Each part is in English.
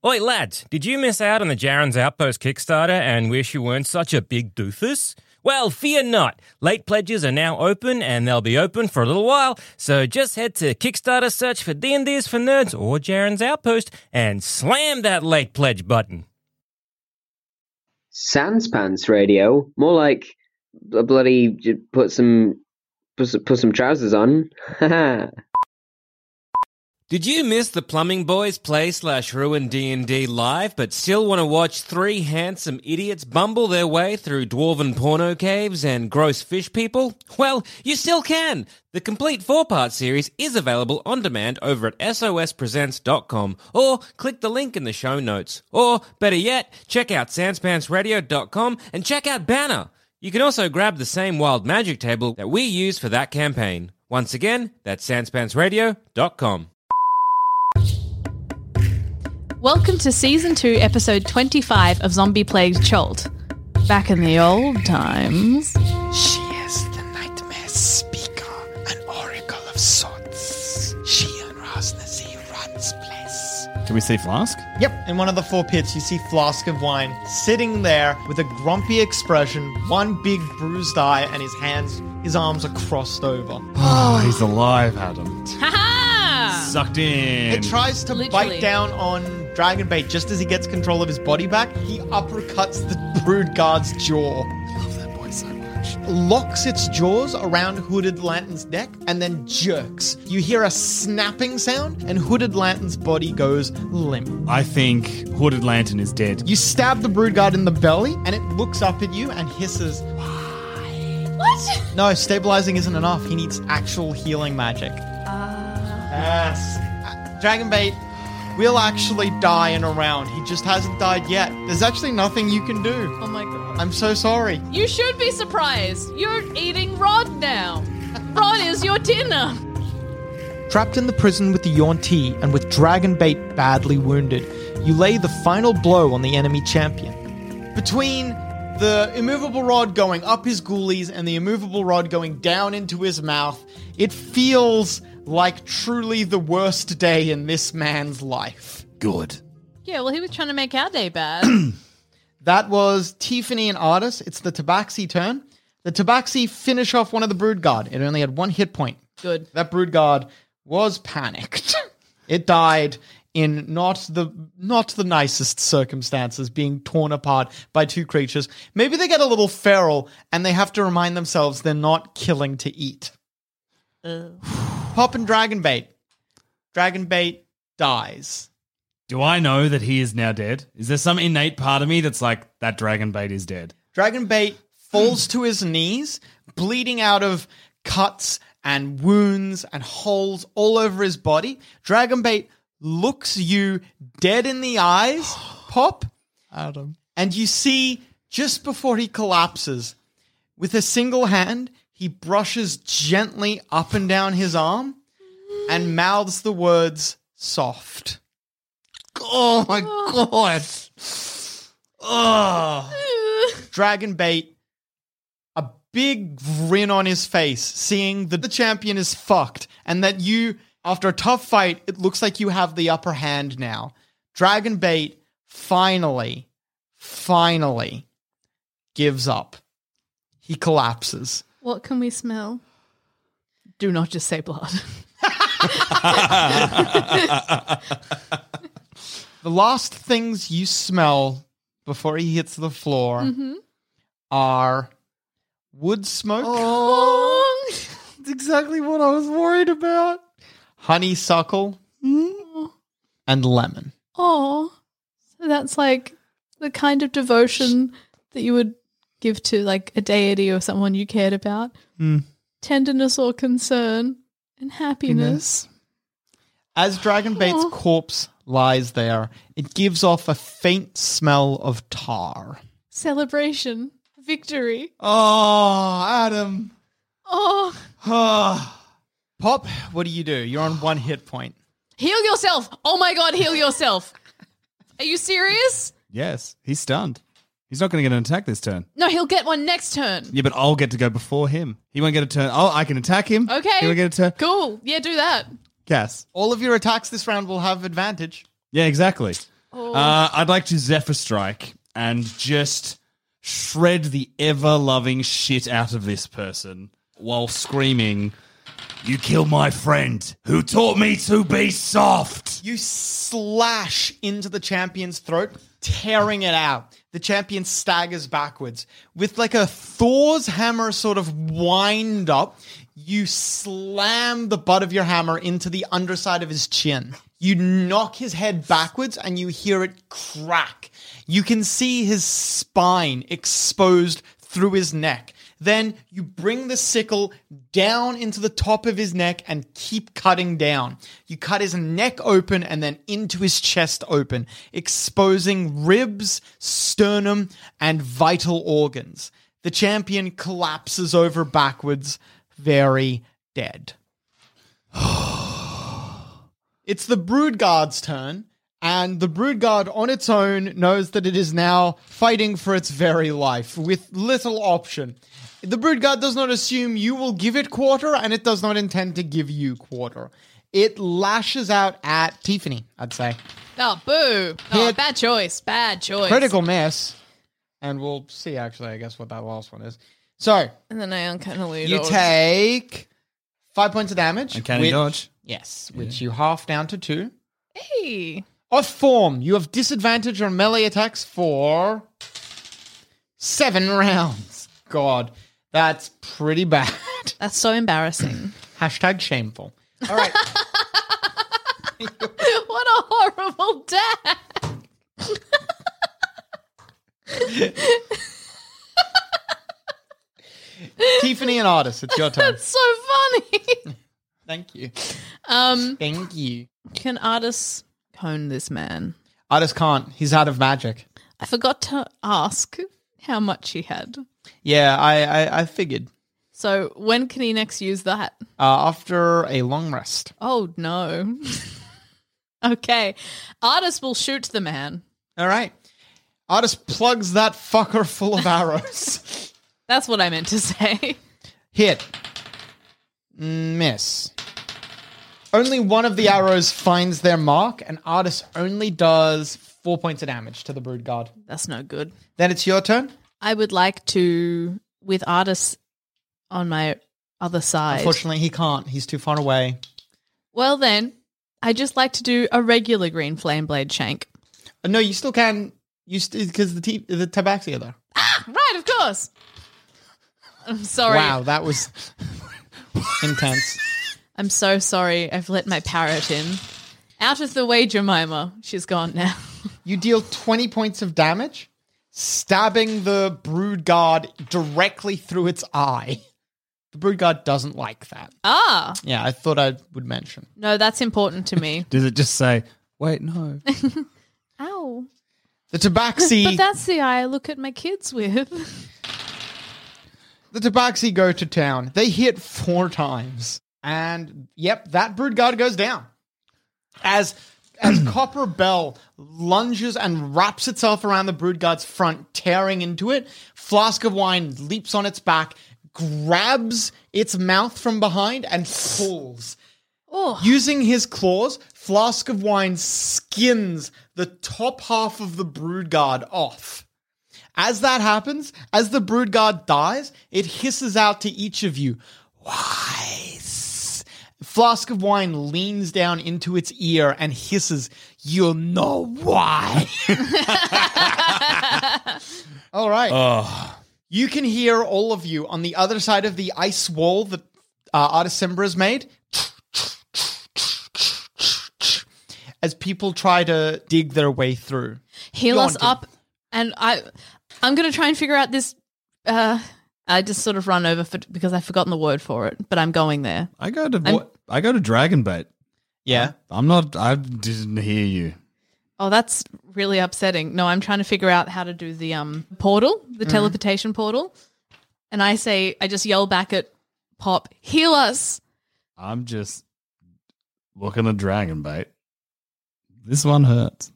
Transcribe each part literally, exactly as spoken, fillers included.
Oi, lads, did you miss out on the Jaren's Outpost Kickstarter and wish you weren't such a big doofus? Well, fear not. Late pledges are now open, and they'll be open for a little while, so just head to Kickstarter, search for D and D's for Nerds or Jaren's Outpost, and slam that late pledge button. Sanspants Radio? More like a bloody put some put some, put some trousers on. Haha. Did you miss the Plumbing Boys Play slash Ruin D and D live, but still want to watch three handsome idiots bumble their way through dwarven porno caves and gross fish people? Well, you still can! The complete four-part series is available on demand over at S O S presents dot com, or click the link in the show notes. Or, better yet, check out sanspantsradio radio dot com and check out Banner! You can also grab the same wild magic table that we used for that campaign. Once again, that's sanspantsradio radio dot com. Welcome to Season two, Episode twenty-five of Zombie Plagued Chult. Back in the old times... She is the nightmare speaker, an oracle of sorts. She and Rosnazy runs place. Do we see Flask? Yep, in one of the four pits you see Flask of Wine sitting there with a grumpy expression, one big bruised eye, and his hands, his arms are crossed over. Oh, he's alive, Adam. Ha-ha! Sucked in. It tries to Literally. bite down on Dragonbait just as he gets control of his body back. He uppercuts the Brood Guard's jaw. I love that boy so much. Locks its jaws around Hooded Lantern's neck and then jerks. You hear a snapping sound and Hooded Lantern's body goes limp. I think Hooded Lantern is dead. You stab the Brood Guard in the belly and it looks up at you and hisses, What? no, stabilizing isn't enough. He needs actual healing magic. Yes. Uh, Dragonbait will actually die in a round. He just hasn't died yet. There's actually nothing you can do. Oh my god. I'm so sorry. You should be surprised. You're eating Rod now. Rod is your dinner. Trapped in the prison with the Yuan-Ti and with Dragonbait badly wounded, you lay the final blow on the enemy champion. Between the immovable rod going up his ghoulies and the immovable rod going down into his mouth, it feels like truly the worst day in this man's life. Good. Yeah, well, he was trying to make our day bad. That was Tiffany and Artis. It's the Tabaxi turn. The Tabaxi finish off one of the Brood Guard. It only had one hit point. Good. That Brood Guard was panicked. It died in not the not the nicest circumstances, being torn apart by two creatures. Maybe they get a little feral and they have to remind themselves they're not killing to eat. Uh. Pop and Dragonbait. Dragonbait dies. Do I know that he is now dead? Is there some innate part of me that's like, that Dragonbait is dead? Dragonbait falls to his knees, bleeding out of cuts and wounds and holes all over his body. Dragonbait looks you dead in the eyes, Pop. Adam. And you see, just before he collapses, with a single hand, he brushes gently up and down his arm and mouths the words, soft. Oh my god. Oh. Dragonbait, a big grin on his face, seeing that the champion is fucked and that you, after a tough fight, it looks like you have the upper hand now. Dragonbait finally, finally gives up. He collapses. What can we smell? Do not just say blood. The last things you smell before he hits the floor Mm-hmm. are wood smoke. Oh. That's exactly what I was worried about. Honeysuckle and lemon. Oh. So that's like the kind of devotion that you would give to like a deity or someone you cared about. Mm. Tenderness or concern and happiness. As Dragonbait's Aw. corpse lies there, it gives off a faint smell of tar. Celebration. Victory. Oh, Adam. Oh. Pop, what do you do? You're on one hit point. Heal yourself. Oh my god, heal yourself. Are you serious? Yes, he's stunned. He's not going to get an attack this turn. No, he'll get one next turn. Yeah, but I'll get to go before him. He won't get a turn. Oh, I can attack him. Okay. He won't get a turn. Cool. Yeah, do that. Cass. All of your attacks this round will have advantage. Yeah, exactly. Oh. Uh, I'd like to Zephyr Strike and just shred the ever-loving shit out of this person while screaming, "You killed my friend who taught me to be soft!" You slash into the champion's throat, tearing it out. The champion staggers backwards. With like a Thor's hammer sort of wind up, you slam the butt of your hammer into the underside of his chin. You knock his head backwards and you hear it crack. You can see his spine exposed through his neck. Then you bring the sickle down into the top of his neck and keep cutting down. You cut his neck open and then into his chest open, exposing ribs, sternum, and vital organs. The champion collapses over backwards, very dead. It's the Broodguard's turn, and the Broodguard on its own knows that it is now fighting for its very life with little option. The Broodguard does not assume you will give it quarter, and it does not intend to give you quarter. It lashes out at Tiffany, I'd say. Oh, boo. Oh, Hit. bad choice. Bad choice. Critical miss. And we'll see, actually, I guess, what that last one is. So, And then I uncannily you dodge. take five points of damage. Uncanny which- dodge. Yes, which you half down to two. Hey. Off form, you have disadvantage on melee attacks for seven rounds. God, that's pretty bad. That's so embarrassing. Hashtag shameful. All right. What a horrible dad. Tiffany and Artis, it's your turn. That's so funny. Thank you. Um, Thank you. can artists cone this man? Artis can't. He's out of magic. I forgot to ask how much he had. Yeah, I, I, I figured. So when can he next use that? Uh, after a long rest. Oh, no. Okay. Artist will shoot the man. All right. Artis plugs that fucker full of arrows. That's what I meant to say. Hit. Miss. Only one of the arrows finds their mark, and Artis only does four points of damage to the Broodguard. That's no good. Then it's your turn. I would like to, with artists on my other side. Unfortunately, he can't. He's too far away. Well, then, I just like to do a regular green flame blade shank. Uh, no, you still can. You because the t- the tabaxi are there. Ah, right, of course. I'm sorry. Wow, that was intense. I'm so sorry. I've let my parrot in. Out of the way, Jemima. She's gone now. You deal twenty points of damage, stabbing the Broodguard directly through its eye. The Broodguard doesn't like that. Ah, Yeah, I thought I would mention. no, that's important to me. Does it just say, wait, no? Ow. The tabaxi, But that's the eye I look at my kids with. the tabaxi go to town. They hit four times, and yep, that Broodguard goes down. As as Copper Bell lunges and wraps itself around the Broodguard's front, tearing into it, Flask of Wine leaps on its back, grabs its mouth from behind, and pulls. Oh, Using his claws, Flask of Wine skins the top half of the Broodguard off. As that happens, as the Broodguard dies, it hisses out to each of you, "Wise." Flask of Wine leans down into its ear and hisses, "You'll know why." All right. Oh, You can hear all of you on the other side of the ice wall that uh, Artis Simbra's made as people try to dig their way through. heal us Daunting. up, and I, I'm going to try and figure out this. Uh, I just sort of run over for, because I've forgotten the word for it, but I'm going there. I go to I'm- what? I go to Dragon Bait. Yeah. I'm not. I didn't hear you. Oh, that's really upsetting. No, I'm trying to figure out how to do the um portal, the teleportation portal. And I say, I just yell back at Pop, heal us. I'm just looking at Dragon Bait. This one hurts.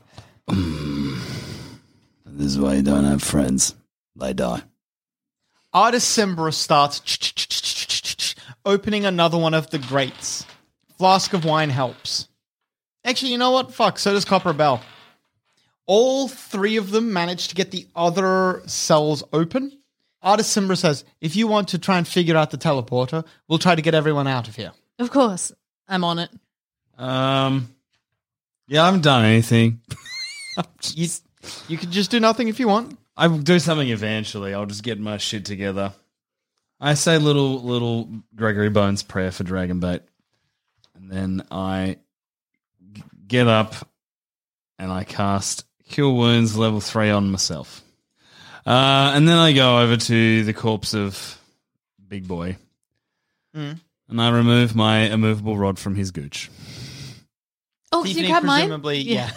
This is why you don't have friends. They die. Artis Simbra starts opening another one of the grates. Flask of Wine helps. Actually, you know what? Fuck, so does Copper Bell. All three of them manage to get the other cells open. Artis Simbra says, if you want to try and figure out the teleporter, we'll try to get everyone out of here. Of course. I'm on it. Um, yeah, I haven't done anything. You, you can just do nothing if you want. I will do something eventually. I'll just get my shit together. I say little little Gregory Bones prayer for Dragonbait, and then I g- get up and I cast Cure Wounds level three on myself. Uh, and then I go over to the corpse of Big Boy, Mm. and I remove my immovable rod from his gooch. Oh, can you Tiffany, grab mine? presumably, yeah.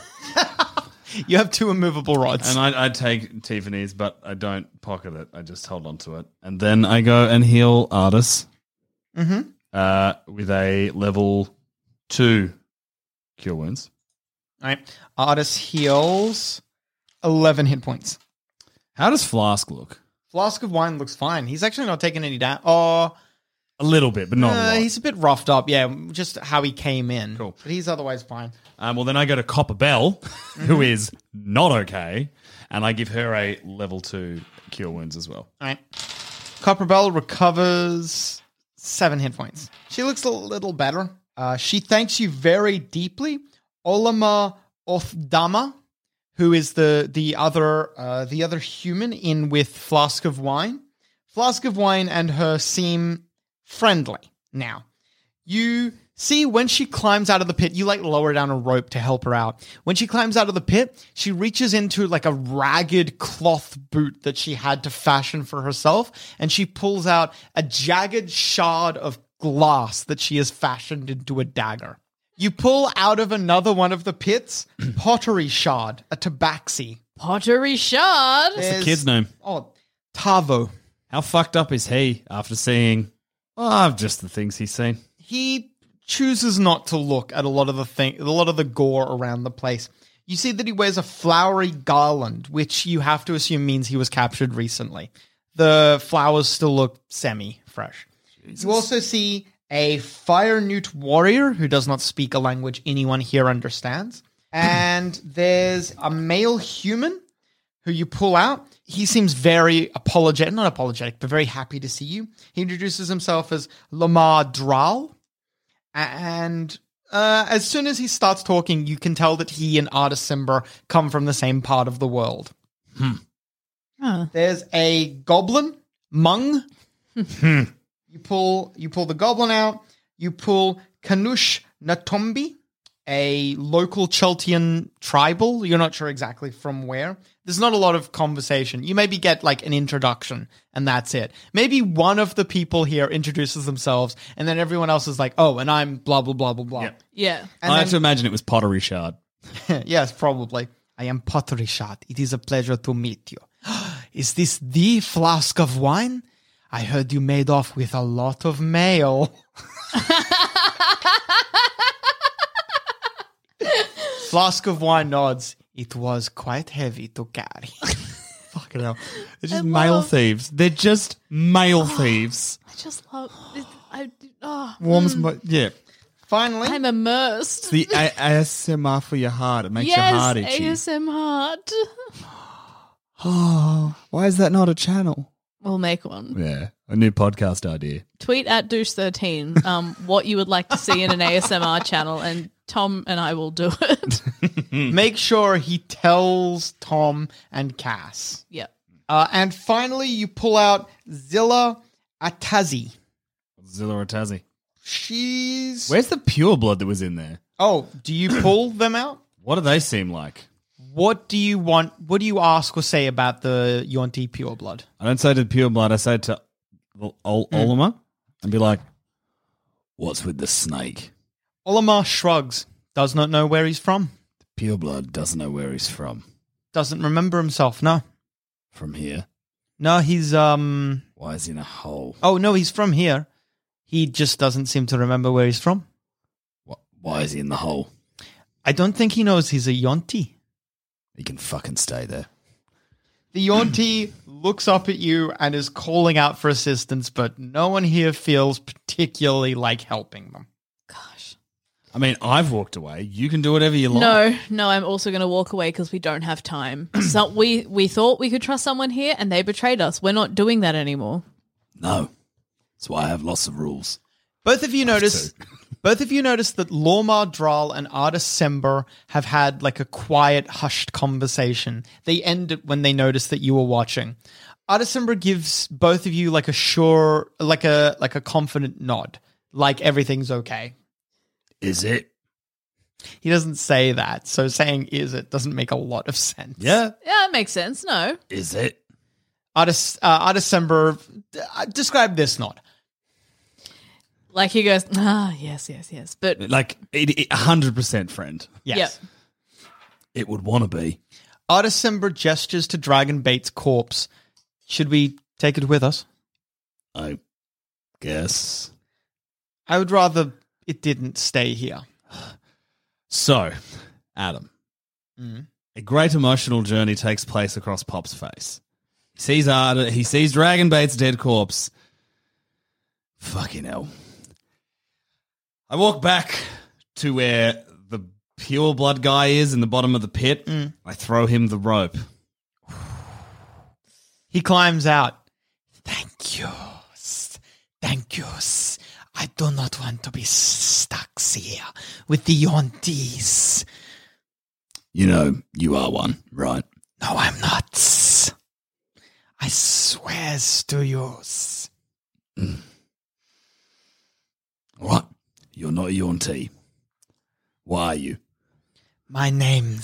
You have two immovable rods. And I, I take Tiffany's, but I don't pocket it. I just hold on to it. And then I go and heal Artis Mm-hmm. uh, with a level two Cure Wounds. All right. Artis heals eleven hit points. How does Flask look? Flask of Wine looks fine. He's actually not taking any damage. Oh, A little bit, but not a uh, lot. he's a bit roughed up. Yeah, just how he came in. Cool. But he's otherwise fine. Um, well, then I go to Copper Bell, who is not okay, and I give her a level two Cure Wounds as well. All right. Copperbell recovers seven hit points. She looks a little better. Uh, she thanks you very deeply. Olama Othdama, who is the the other uh, the other human in with Flask of Wine. Flask of Wine and her seem friendly now. You see when she climbs out of the pit, you like lower down a rope to help her out. When she climbs out of the pit, she reaches into like a ragged cloth boot that she had to fashion for herself, and she pulls out a jagged shard of glass that she has fashioned into a dagger. You pull out of another one of the pits, pottery shard, a tabaxi. Pottery shard. What's the kid's name? Oh, Tavo. How fucked up is he after seeing oh, just the things he's seen? He chooses not to look at a lot of the thing, a lot of the gore around the place. You see that he wears a flowery garland, which you have to assume means he was captured recently. The flowers still look semi-fresh. You also see a fire newt warrior who does not speak a language anyone here understands. And there's a male human who you pull out. He seems very apologetic, not apologetic, but very happy to see you. He introduces himself as Lamar Dral. And uh, as soon as he starts talking, you can tell that he and Artis Simbra come from the same part of the world. Huh. There's a goblin, Mung. You pull you pull the goblin out. You pull Kanush Natombi, a local Cheltian tribal. You're not sure exactly from where. There's not a lot of conversation. You maybe get like an introduction and that's it. Maybe one of the people here introduces themselves and then everyone else is like, oh, and I'm blah, blah, blah, blah, blah. Yep. Yeah. And I then- have to imagine it was Pottery Shard. Yes, probably. I am Pottery Shard. It is a pleasure to meet you. Is this the flask of wine? I heard you made off with a lot of mail. Flask of wine nods. It was quite heavy to carry. Fucking hell. They're just I male love- thieves. They're just male thieves. I just love it. I, oh, Warms my... Yeah. Finally, I'm immersed. The A- ASMR for your heart. It makes yes, your heart itchy. A S M heart. Oh, why is that not a channel? We'll make one. Yeah, a new podcast idea. Tweet at douche thirteen um, what you would like to see in an A S M R channel, and Tom and I will do it. make sure he tells Tom and Cass. Yeah. Uh, and finally, you pull out Zilla Atazi. Zilla or Tassie. She's... Where's the pure blood that was in there? Oh, do you pull them out? What do they seem like? What do you want? What do you ask or say about the Yonti pure blood? I don't say to pure blood. I say to Ol- Ol- Olima and be like, "What's with the snake?" Olimar shrugs. Does not know where he's from. Pure blood doesn't know where he's from. Doesn't remember himself. No, From here. no, he's um. Why is he in a hole? Oh no, he's from here. He just doesn't seem to remember where he's from. Wh- Why is he in the hole? I don't think he knows he's a Yonti. He can fucking stay there. The Yonti looks up at you and is calling out for assistance, but no one here feels particularly like helping them. Gosh. I mean, I've walked away. You can do whatever you like. No, no, I'm also going to walk away because we don't have time. So we we thought we could trust someone here, and they betrayed us. We're not doing that anymore. No. That's why I have lots of rules. Both of you notice. Both of you notice that Lormar Dral and Artis Sember have had like a quiet, hushed conversation. They end it when they notice that you were watching. Artis Sember gives both of you like a sure, like a like a confident nod, like everything's okay. Is it? He doesn't say that, so saying "is it" doesn't make a lot of sense. Yeah. Yeah, it makes sense. No. Is it? Artis uh, Artis Sember, uh, describe this nod. Like he goes, ah, yes, yes, yes. But Like, it, it, one hundred percent friend. Yes. Yep. It would want to be. Artis Sember gestures to Dragonbait's corpse. Should we take it with us? I guess. I would rather it didn't stay here. So, Adam. Mm. A great emotional journey takes place across Pop's face. He sees Ard- he sees Dragonbait's dead corpse. Fucking hell. I walk back to where the pure blood guy is in the bottom of the pit. Mm. I throw him the rope. He climbs out. Thank you. Thank you. I do not want to be stuck here with the Yontis. You know, you are one, right? No, I'm not. I swear to you. Mm. What? You're not a Yonti. Why are you? My name's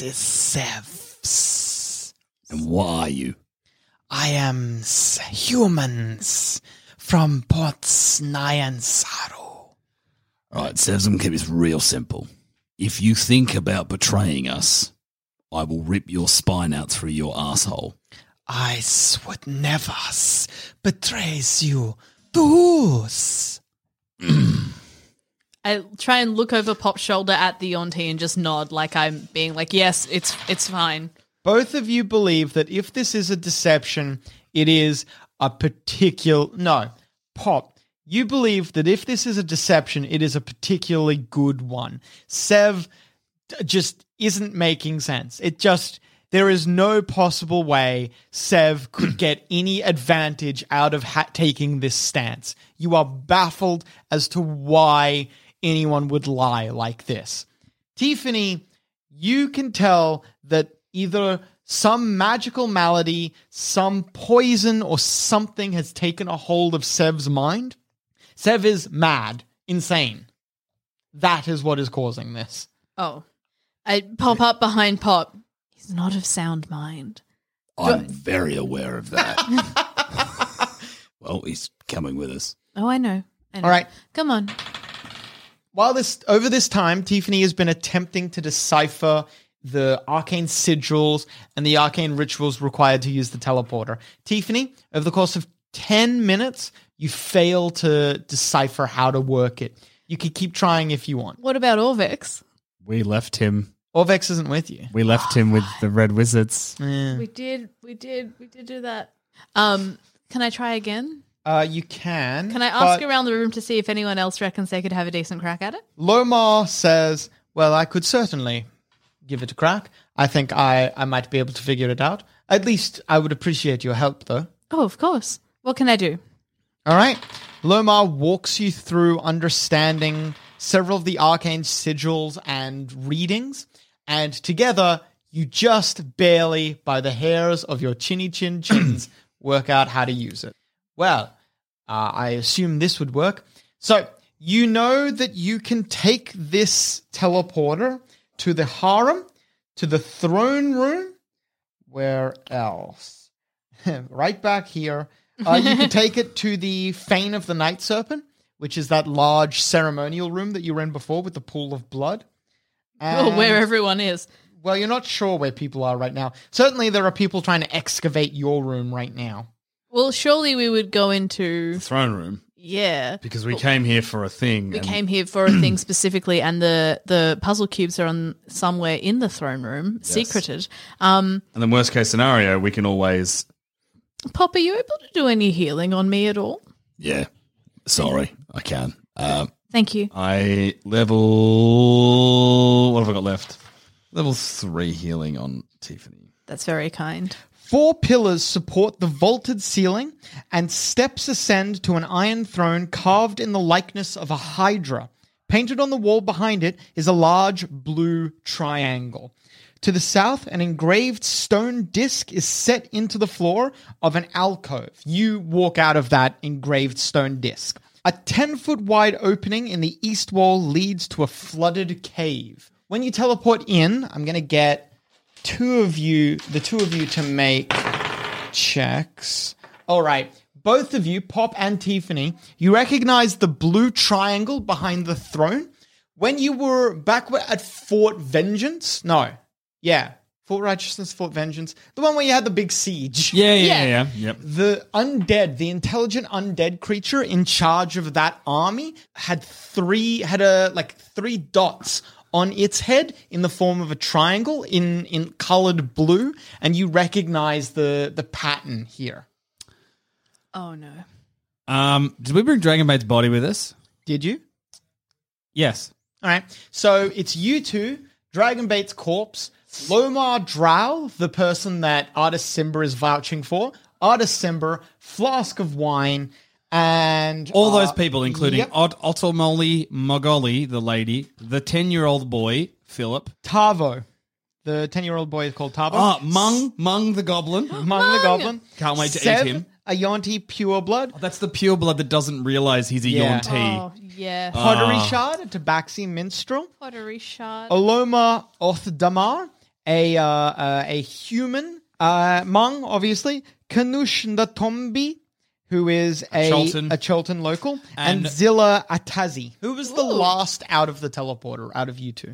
Sev. And what are you? I am s- humans from Ports Nyan Saru. All right, Sevzum, keep this real simple. If you think about betraying us, I will rip your spine out through your asshole. I s- would never s- betray you to us. I try and look over Pop's shoulder at the Yonti and just nod like I'm being like, yes, it's it's fine. Both of you believe that if this is a deception, it is a particular... No, Pop, you believe that if this is a deception, it is a particularly good one. Sev d- just isn't making sense. It just... There is no possible way Sev could get any advantage out of ha- taking this stance. You are baffled as to why anyone would lie like this. Tiffany, you can tell that either some magical malady, some poison, or something has taken a hold of Sev's mind. Sev is mad, insane. That is what is causing this. Oh. I pop up behind Pop. He's not of sound mind. I'm very aware of that. Well, he's coming with us. Oh, I know. I know. All right. Come on. While this over this time, Tiffany has been attempting to decipher the arcane sigils and the arcane rituals required to use the teleporter. Tiffany, over the course of ten minutes, you fail to decipher how to work it. You could keep trying if you want. What about Orvex? We left him. Orvex isn't with you. We left him with the red wizards. Yeah. We did, we did, we did do that. Um, can I try again? Uh, you can. Can I ask but around the room to see if anyone else reckons they could have a decent crack at it? Lomar says, well, I could certainly give it a crack. I think I, I might be able to figure it out. At least I would appreciate your help, though. Oh, of course. What can I do? All right. Lomar walks you through understanding several of the arcane sigils and readings, and together you just barely, by the hairs of your chinny chin chins, work out how to use it. Well, uh, I assume this would work. So you know that you can take this teleporter to the harem, to the throne room. Where else? Right back here. Uh, you can take it to the Fane of the Night Serpent, which is that large ceremonial room that you were in before with the pool of blood. Oh, And- where everyone is. Well, you're not sure where people are right now. Certainly there are people trying to excavate your room right now. Well, surely we would go into... Throne room. Yeah. Because we came here for a thing. We and came here for a thing specifically, and the, the puzzle cubes are on somewhere in the throne room, secreted. Um, And then worst case scenario, we can always... Pop, are you able to do any healing on me at all? Yeah. Sorry, I can. Uh, Thank you. I level. What have I got left? Level three healing on Tiffany. That's very kind. Four pillars support the vaulted ceiling, and steps ascend to an iron throne carved in the likeness of a hydra. Painted on the wall behind it is a large blue triangle. To the south, an engraved stone disc is set into the floor of an alcove. You walk out of that engraved stone disc. A ten-foot wide opening in the east wall leads to a flooded cave. When you teleport in, I'm going to get two of you, the two of you to make checks. All right. Both of you, Pop and Tiffany, you recognize the blue triangle behind the throne. When you were back at Fort Vengeance, no, yeah, Fort Righteousness, Fort Vengeance, the one where you had the big siege. Yeah, yeah, yeah, yeah. Yep. The undead, the intelligent undead creature in charge of that army had three, had a like three dots on its head in the form of a triangle in in colored blue, and you recognize the the pattern here. Oh, no. Um, did we bring Dragonbait's body with us? Did you? Yes. All right. So it's you two, Dragonbait's corpse, Lomar Drow, the person that Artis Simba is vouching for, Artis Simba, flask of wine, and All uh, those people, including yep, Ot- Otomoli Mogoli, the lady, the ten-year-old boy, Philip. Tavo. The ten-year-old boy is called Tavo. Ah, Mung, Mung the goblin. Mung the Goblin. Can't wait to Sev, eat him. a Yonti Pureblood. Oh, that's the pure blood that doesn't realize he's a Yeah. Yonti. Oh, yeah. Pottery Ah. Shard, a Tabaxi Minstrel. Pottery shard. Oloma Othdamar, a uh, uh, a human. Uh, Mung, obviously. Kanush Ndatombi, who is a, Cholton. a Cholton local. And, And- Zilla Atazi, who was the Ooh. last out of the teleporter, out of you two.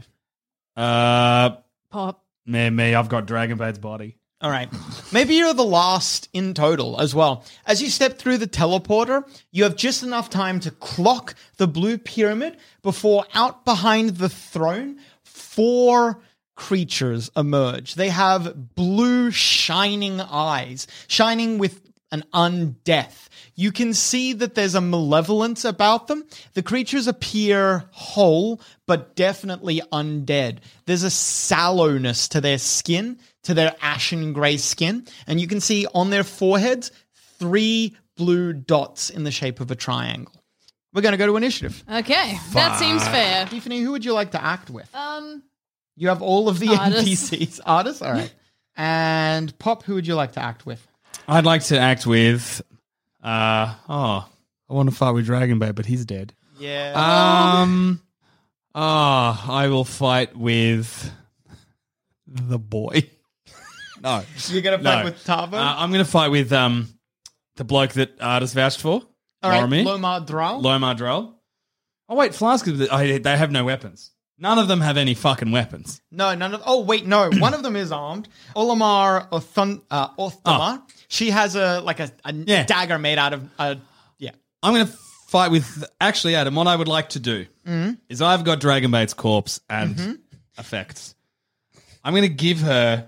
Uh, Pop. me, me, I've got Dragonbait's body. All right. Maybe you're the last in total as well. As you step through the teleporter, you have just enough time to clock the blue pyramid before out behind the throne, four creatures emerge. They have blue shining eyes, shining with an undeath. You can see that there's a malevolence about them. The creatures appear whole, but definitely undead. There's a sallowness to their skin, to their ashen grey skin, and you can see on their foreheads three blue dots in the shape of a triangle. We're going to go to initiative. Okay. That seems fair. Tiffany, who would you like to act with? Um, You have all of the Artis. N P Cs. Artists? All right. And Pop, who would you like to act with? I'd like to act with. Uh, oh, I want to fight with Dragonbait, but he's dead. Yeah. Um, oh, I will fight with the boy. No, You're going to fight no. with Tavo? Uh, I'm going to fight with um the bloke that Artis vouched for. all right. Loromir. Lomar Drow? Lomar Drell. Oh wait, Flask. is- oh, They have no weapons. None of them have any fucking weapons. No, none of. Oh wait, no. One of them is armed. Olimar Othun, uh, Othamar. She has a like a, a Yeah. dagger made out of. Uh, yeah. I'm going to fight with. Actually, Adam, what I would like to do is I've got Dragonbait's corpse and effects. I'm going to give her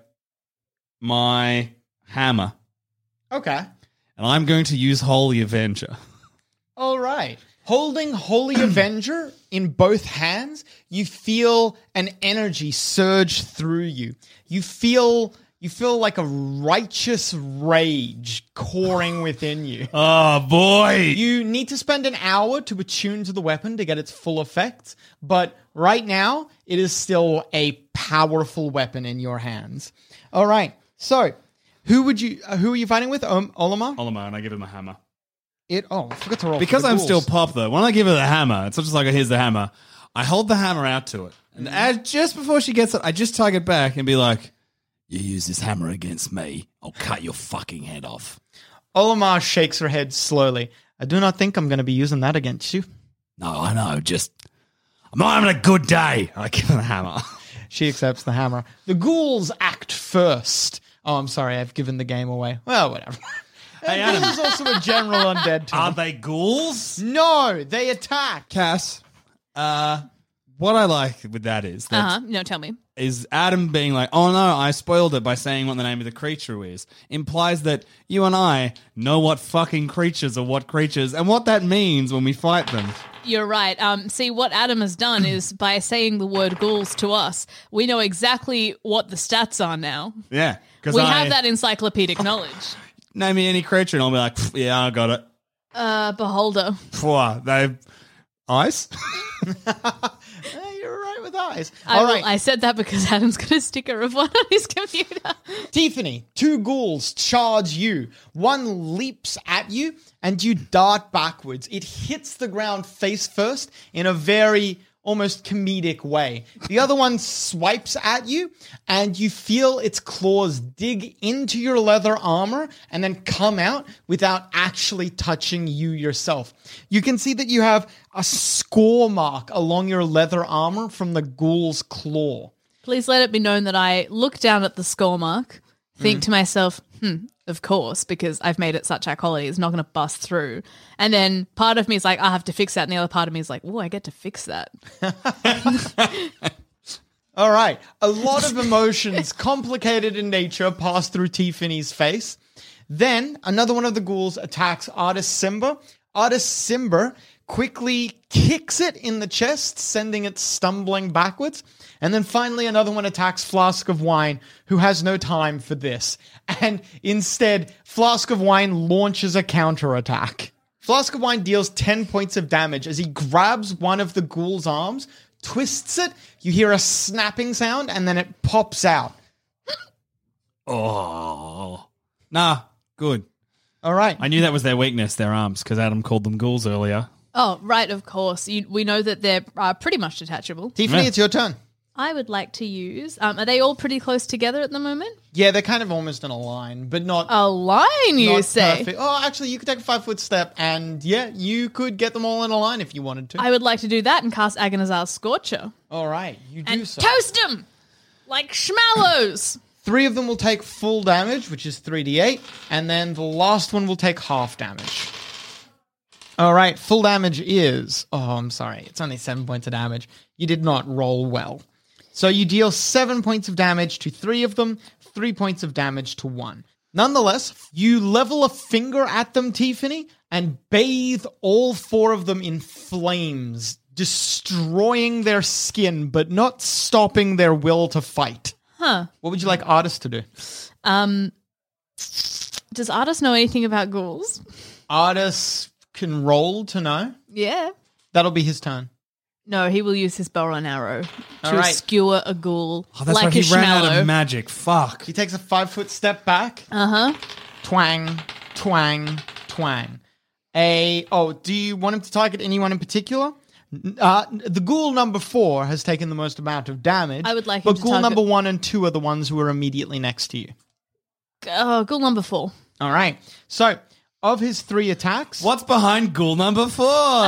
my hammer, Okay. and I'm going to use Holy Avenger. All right. Holding Holy Avenger in both hands, you feel an energy surge through you. You feel you feel like a righteous rage coursing within you. Oh boy! You need to spend an hour to attune to the weapon to get its full effect, but right now it is still a powerful weapon in your hands. All right. So, who would you uh, who are you fighting with? Um, Olimar? Olimar, and I give him a hammer. It oh, I forgot to roll. for Because the I'm ghouls. still Pop, though, when I give her the hammer, it's not just like, here's the hammer. I hold the hammer out to it. And as, just before she gets it, I just tug it back and be like, you use this hammer against me, I'll cut your fucking head off. Olimar shakes her head slowly. I do not think I'm going to be using that against you. No, I know, just, I'm not having a good day. I give her the hammer. She accepts the hammer. The ghouls act first. Oh, I'm sorry, I've given the game away. Well, whatever. Hey, Adam. This is also a general undead term. Are they ghouls? No, they attack. Cass, uh, what I like with that is that uh huh. No, tell me. is Adam being like, oh no, I spoiled it by saying what the name of the creature is, implies that you and I know what fucking creatures are what creatures and what that means when we fight them. You're right. Um, see, what Adam has done is by saying the word ghouls to us, we know exactly what the stats are now. Yeah. We I, have that encyclopedic knowledge. Name me any creature and I'll be like, yeah, I got it. Uh, Beholder. Pwah, they eyes? Hey, you're right with eyes. I, All will- right. I said that because Adam's got a sticker of one on his computer. Tiffany, two ghouls charge you. One leaps at you and you dart backwards. It hits the ground face first in a very almost comedic way. The other one swipes at you and you feel its claws dig into your leather armor and then come out without actually touching you yourself. You can see that you have a score mark along your leather armor from the ghoul's claw. Please let it be known that I look down at the score mark, think Mm. to myself, hmm, of course, because I've made it such high quality, it's not going to bust through. And then part of me is like, I have to fix that. And the other part of me is like, oh, I get to fix that. All right. A lot of emotions, complicated in nature, pass through Tiffany's face. Then another one of the ghouls attacks Artis Simba. Artis Simba quickly kicks it in the chest, sending it stumbling backwards. And then finally another one attacks Flask of Wine, who has no time for this. And instead, Flask of Wine launches a counterattack. Flask of Wine deals ten points of damage as he grabs one of the ghoul's arms, twists it, you hear a snapping sound, and then it pops out. Oh. Nah, good. All right. I knew that was their weakness, their arms, because Adam called them ghouls earlier. Oh, right, of course. You, we know that they're uh, pretty much detachable. Tiffany, Yeah. it's your turn. I would like to use, um, are they all pretty close together at the moment? Yeah, they're kind of almost in a line, but not... A line, you not say? perfect. Oh, actually, you could take a five-foot step, and yeah, you could get them all in a line if you wanted to. I would like to do that and cast Agonizar's Scorcher. All right, you do And so. toast them like schmallows. Three of them will take full damage, which is three d eight, and then the last one will take half damage. All right, full damage is... Oh, I'm sorry. It's only seven points of damage. You did not roll well. So you deal seven points of damage to three of them, three points of damage to one. Nonetheless, you level a finger at them, Tiffany, and bathe all four of them in flames, destroying their skin, but not stopping their will to fight. Huh. What would you like Artis to do? Um, does Artis know anything about ghouls? Artis can roll to know. Yeah. That'll be his turn. No, he will use his bow and arrow to All right. skewer a ghoul Oh, that's like right, a he ran out schmallow. of magic. Fuck. He takes a five-foot step back. Uh-huh. Twang, twang, twang. A oh, do you want him to target anyone in particular? N- Uh, the ghoul number four has taken the most amount of damage. I would like him but to ghoul target- number one and two are the ones who are immediately next to you. Oh, ghoul number four. All right. So, of his three attacks, What's behind ghoul number four?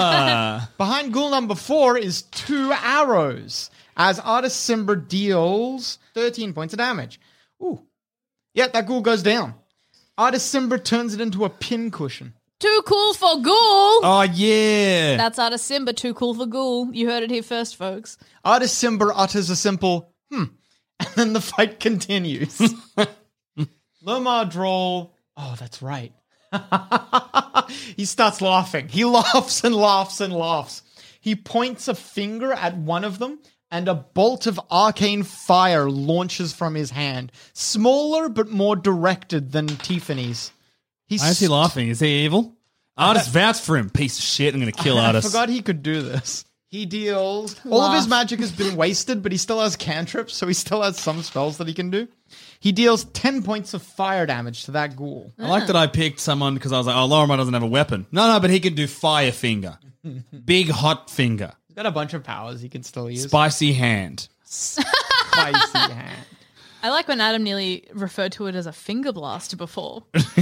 behind ghoul number four is two arrows. As Artis Simba deals thirteen points of damage. Ooh. Yeah, that ghoul goes down. Artis Simba turns it into a pincushion. Too cool for ghoul. Oh, yeah. That's out of Simba. Too cool for ghoul. You heard it here first, folks. Artis Simba utters a simple, hmm, and then the fight continues. Lomar Droll, oh, that's right. He starts laughing. He laughs and laughs and laughs. He points a finger at one of them, and a bolt of arcane fire launches from his hand. Smaller, but more directed than Tiffany's. He's Why is he laughing? Is he evil? Artis vouch for him. Piece of shit. I'm going to kill I Artis. forgot he could do this. He deals... All of his Laugh. magic has been wasted, but he still has cantrips, so he still has some spells that he can do. He deals ten points of fire damage to that ghoul. I like that I picked someone because I was like, oh, Lorimer doesn't have a weapon. No, no, but he can do fire finger. Big hot finger. He's got a bunch of powers he can still use. Spicy hand. Spicy hand. I like when Adam nearly referred to it as a finger blaster before.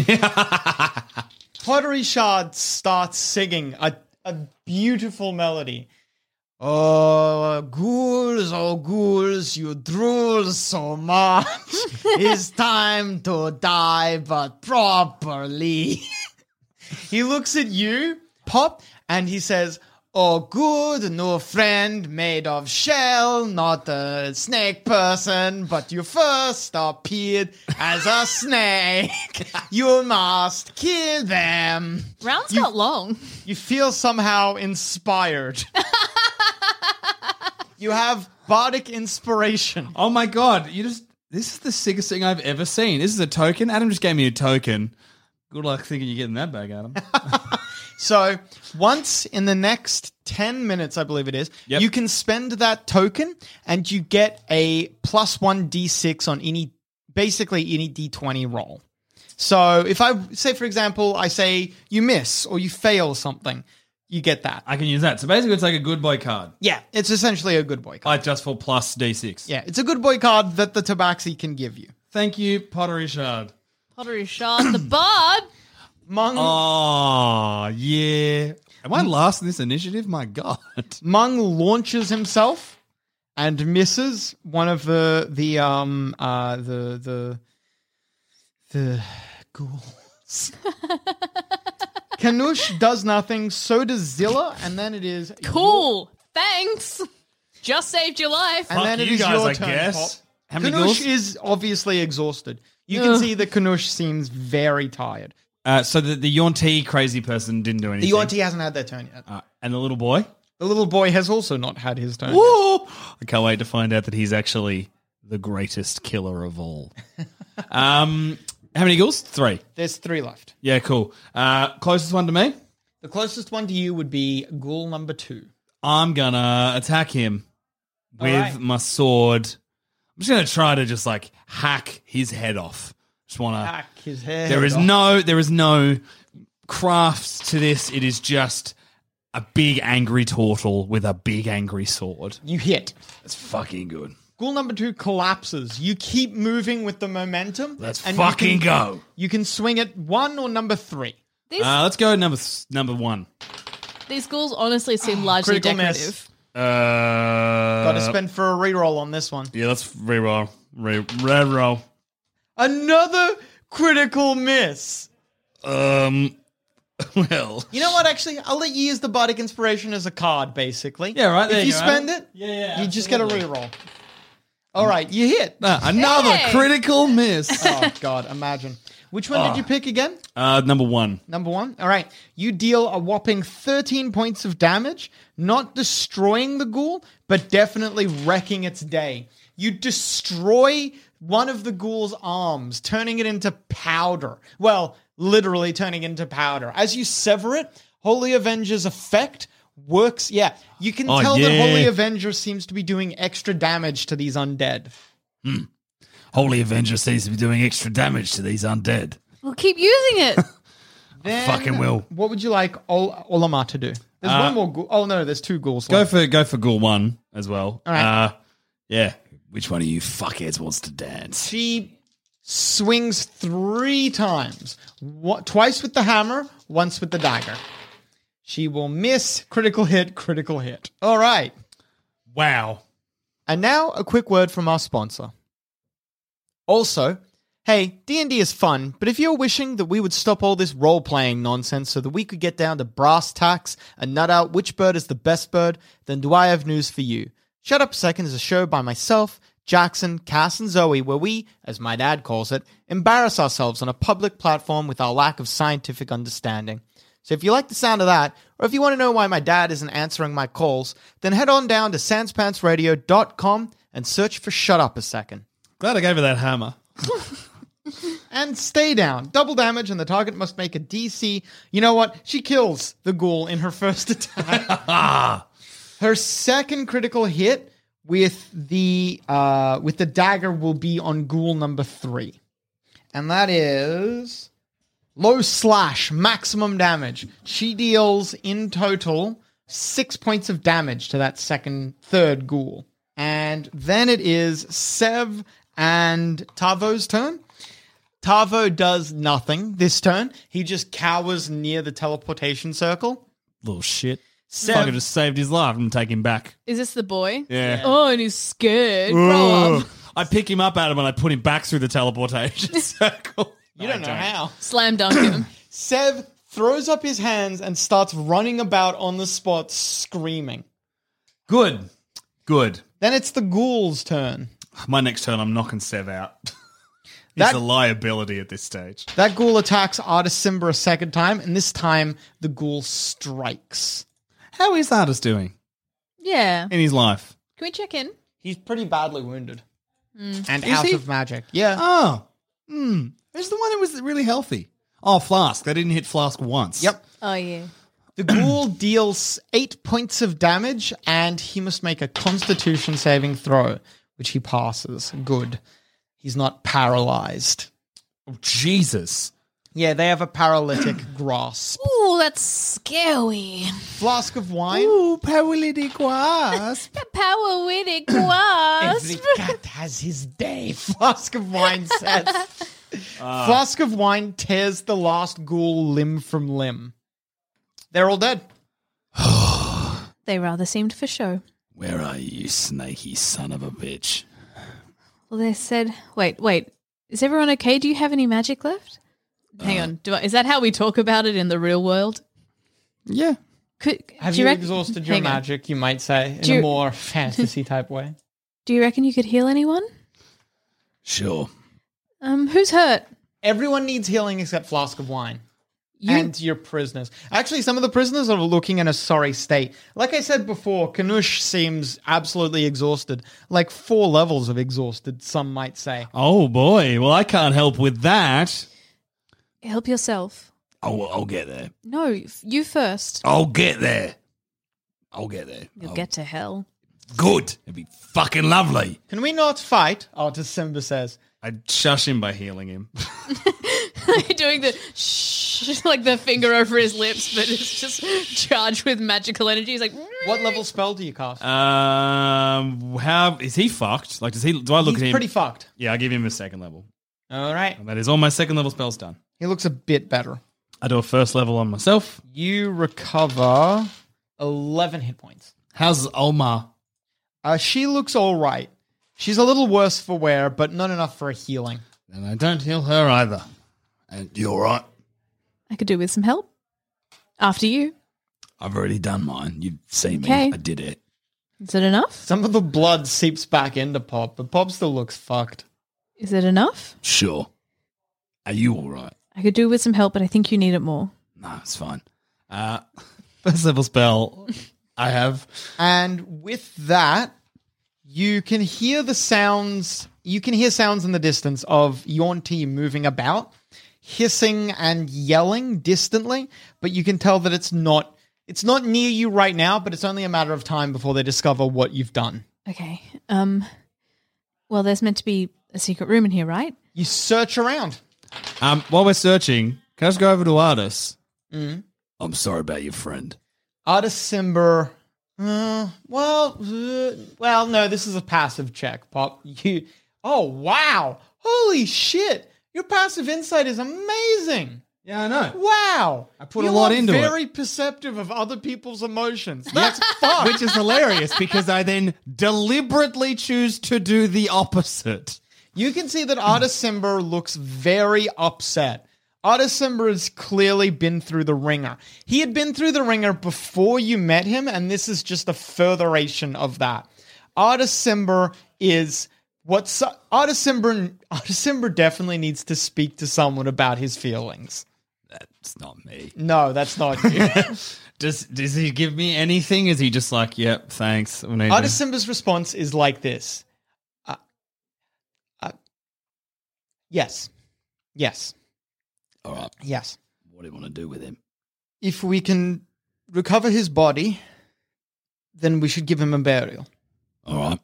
Pottery Shard starts singing a, a beautiful melody. Oh, ghouls, oh, ghouls, you drool so much. It's time to die, but properly. He looks at you, Pop, and he says, Oh, good new friend made of shell, not a snake person, but you first appeared as a snake. You must kill them. Round's You- not long. You feel somehow inspired. You have bardic inspiration. Oh my god, you just this is the sickest thing I've ever seen. This is a token. Adam just gave me a token. Good luck thinking you're getting that back, Adam. So once in the next ten minutes, I believe it is, Yep. you can spend that token and you get a plus one d six on any, basically any d twenty roll. So if I say, for example, I say you miss or you fail something, you get that. I can use that. So basically it's like a good boy card. Yeah, it's essentially a good boy card. Like just for plus D six. Yeah, it's a good boy card that the Tabaxi can give you. Thank you, Pottery Shard. Pottery Shard the Bard. Mung, Oh, yeah. Am I last in this initiative? My God. Mung launches himself and misses one of the the um uh the the the ghouls. Kanush does nothing, so does Zilla, and then it is Cool. Thanks. Just saved your life. and then Fuck it you is guys, your I turn. guess. Pop. How many Kanush ghouls? is obviously exhausted. You can Ugh. see that Kanush seems very tired. Uh, so the, the Yonti crazy person didn't do The anything. Yuan-Ti hasn't had their turn yet. Uh, and the little boy? The little boy has also not had his turn. yet. Woo! I can't wait to find out that he's actually the greatest killer of all. um, how many ghouls? Three. There's three left. Yeah, cool. Uh, closest one to me? The closest one to you would be ghoul number two. I'm gonna attack him with Alright. my sword. I'm just gonna try to just like hack his head off. Just wanna. Hack his head There is off. no, there is no crafts to this. It is just a big angry turtle with a big angry sword. You hit. It's fucking good. Ghoul number two collapses. You keep moving with the momentum. Let's and you fucking can- go. You can swing at one or number three. These, Uh, let's go number th- number one. these ghouls honestly seem largely critical miss. decorative. Uh, Got to spend for a reroll on this one. Yeah, let's reroll. Re- reroll. Another critical miss. Um. Well. You know what? Actually, I'll let you use the bardic inspiration as a card. Basically, Yeah, right, there If you you go, spend Adam. it, Yeah, yeah, you just get a absolutely. reroll. All right, you hit. Uh, another Hey! critical miss. Oh God, imagine. Which one did you pick again? uh, number one. Number one. All right. You deal a whopping thirteen points of damage, not destroying the ghoul, but definitely wrecking its day. You destroy one of the ghoul's arms, turning it into powder. Well, literally turning it into powder. As you sever it, Holy Avenger's effect works. Yeah, you can Oh, tell that yeah. Holy Avenger seems to be doing extra damage to these undead. Holy Avenger seems to be doing extra damage to these undead. We'll keep using it. Then, fucking will. What would you like Ol- Olamar to do? There's Uh, one more ghoul. Oh, no, there's two ghouls Go left. for go for Ghoul one as well. All right. Uh, yeah. Which one of you fuckheads wants to dance? She swings three times. What, twice with the hammer, once with the dagger. She will miss, critical hit, critical hit. All right. Wow. And now a quick word from our sponsor. Also, hey, D and D is fun, but if you're wishing that we would stop all this role-playing nonsense so that we could get down to brass tacks and nut out which bird is the best bird, then do I have news for you. Shut Up a Second is a show by myself, Jackson, Cass, and Zoe where we, as my dad calls it, embarrass ourselves on a public platform with our lack of scientific understanding. So if you like the sound of that, or if you want to know why my dad isn't answering my calls, then head on down to sans pants radio dot com and search for Shut Up a Second. Glad I gave her that hammer. And stay down. Double damage, and the target must make a D C. You know what? She kills the ghoul in her first attack. Her second critical hit with the uh, with the dagger will be on ghoul number three, and that is low slash, maximum damage. She deals in total six points of damage to that second, third ghoul, and then it is Sev and Tavo's turn. Tavo does nothing this turn. He just cowers near the teleportation circle. Little shit. Sev- Fucking just saved his life and take him back. Is this the boy? Yeah. Oh, and he's scared. Grow up. I pick him up, Adam, and I put him back through the teleportation circle. You don't know how. Slam dunk him. Sev throws up his hands and starts running about on the spot screaming. Good. Good. Then it's the ghoul's turn. My next turn, I'm knocking Sev out. He's That- a liability at this stage. That ghoul attacks Artis Simber a second time, and this time the ghoul strikes. How is Artis doing Yeah. in his life? Can we check in? He's pretty badly wounded. And Is out he? of magic. Yeah. Oh. Hmm. Who's the one who was really healthy? Oh, Flask. They didn't hit Flask once. Yep. Oh, yeah. The ghoul deals eight points of damage, and he must make a constitution saving throw, which he passes. Good. He's not paralyzed. Oh, Jesus. Yeah, they have a paralytic grasp. Ooh, that's scary. Flask of wine. Ooh, paralytic wasp. The power with it was. cat has his day, Flask of wine says. Flask of wine tears the last ghoul limb from limb. They're all dead. They rather seemed for show. Where are you, you snaky son of a bitch? Well, they said, wait, wait. Is everyone okay? Do you have any magic left? Hang on. Do I, is that how we talk about it in the real world? Yeah. Could, Have do you, rec- exhausted your hang on. magic, you might say, in Do a you- more fantasy type way? Do you reckon you could heal anyone? Sure. Um, who's hurt? Everyone needs healing except Flask of wine. You- And your prisoners. Actually, some of the prisoners are looking in a sorry state. Like I said before, Kanush seems absolutely exhausted. Like four levels of exhausted, some might say. Oh, boy. Well, I can't help with that. Help yourself. I'll, I'll get there. No, you first. I'll get there. I'll get there. You'll I'll- get to hell. Good. It'd be fucking lovely. Can we not fight? Artis Simba says. I'd shush him by healing him. Doing the shh, like the finger over his lips, but it's just charged with magical energy. He's like, What level spell do you cast? um, how is he fucked? Like, does he? Do I look He's at him? pretty fucked. Yeah, I give him a second level. All right. And that is all my second level spells done. He looks a bit better. I do a first level on myself. You recover eleven hit points. How's Olma? Uh, she looks all right. She's a little worse for wear, but not enough for a healing. And I don't heal her either. And you all right? I could do with some help. After you. I've already done mine. You've seen Okay. me. I did it. Is it enough? Some of the blood seeps back into Pop, but Pop still looks fucked. Is it enough? Sure. Are you all right? I could do with some help, but I think you need it more. No, it's fine. Uh, first level spell I have. And with that, you can hear the sounds, you can hear sounds in the distance of Yonti moving about, hissing and yelling distantly, but you can tell that it's not it's not near you right now, but it's only a matter of time before they discover what you've done. Okay. Um. Well, there's meant to be a secret room in here, right? You search around. Um, while we're searching, can I just go over to Artis? Mm. I'm sorry about your friend. Artis Simber. Uh, well, uh, well, no, this is a passive check, Pop. You. Oh, wow. Holy shit. Your passive insight is amazing. Yeah, I know. Wow. I put a You lot are into it. very perceptive of other people's emotions. That's fun. Which is hilarious because I then deliberately choose to do the opposite. You can see that Artis Simber looks very upset. Artis Simber has clearly been through the ringer. He had been through the ringer before you met him, and this is just a furtheration of that. Artis Simber is what's Artis Simber. Artis Simber definitely needs to speak to someone about his feelings. That's not me. No, that's not you. Does does he give me anything? Is he just like, yep, thanks? We need to- Artis Simber's response is like this. Uh, uh, yes. Yes. All right. Yes. What do you want to do with him? If we can recover his body, then we should give him a burial. All right.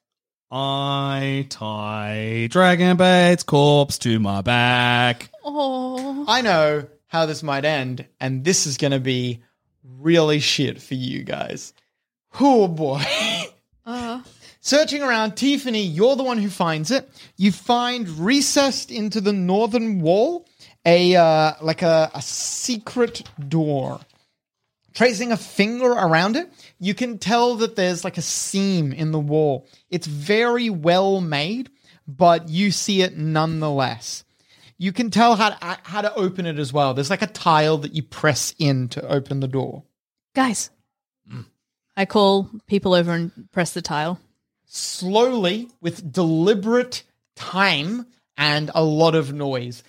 I tie Dragonbait's corpse to my back. Oh. I know how this might end, and this is going to be really shit for you guys. Oh boy. Uh. Searching around, Tiffany, you're the one who finds it. You find recessed into the northern wall a uh, like a, a secret door. Tracing a finger around it, you can tell that there's like a seam in the wall. It's very well made, but you see it nonetheless. You can tell how to, how to open it as well. There's like a tile that you press in to open the door. Guys, I call people over and press the tile. Slowly, with deliberate time and a lot of noise,